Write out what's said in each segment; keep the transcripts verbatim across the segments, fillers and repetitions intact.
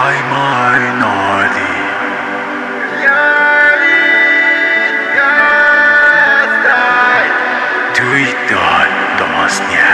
Paymal Nadi Tuitot Domosnia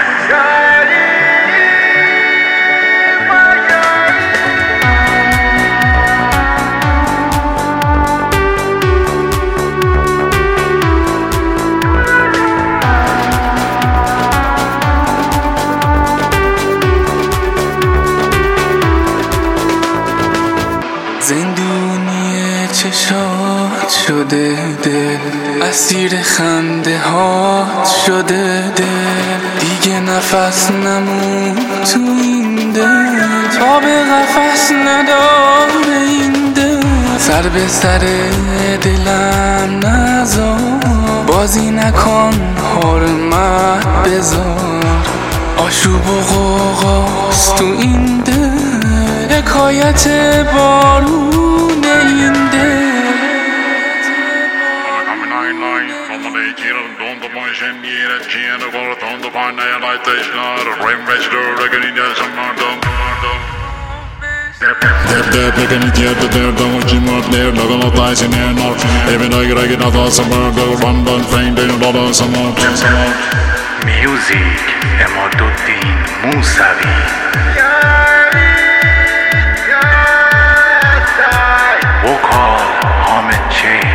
زندونی چشات شده دل، اسیر خنده هات شده دل، دیگه نفس نمون تو این دل، تا به قفس نداره این دل، سر به سر دلم نذار، بازی نکن حرمت بذار، آشوب و غوغاست تو این دل، حکایت بارون این دل. Dep dep lekin it yet der da mot jimat ner da gana tais in er nar even I get get out some go run down train down da some more Music Emoduddin Musavi Vocal Hamid Sheikh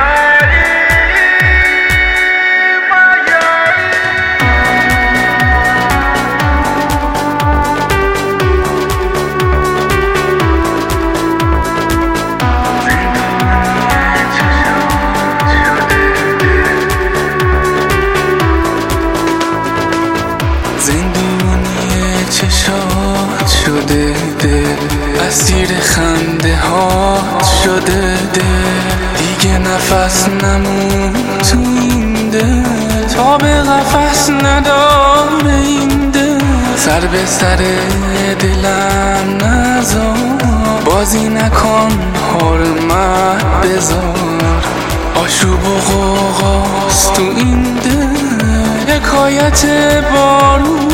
زندونی چشات شده دل، اسیر خنده هات شده دل، دیگه نفس نمون تو این دل، تا به قفس نداره این دل، سر به سر دلم نذار، بازی نکن حرمت بذار، آشوب و غوغاست تو این دل، حکایت بارون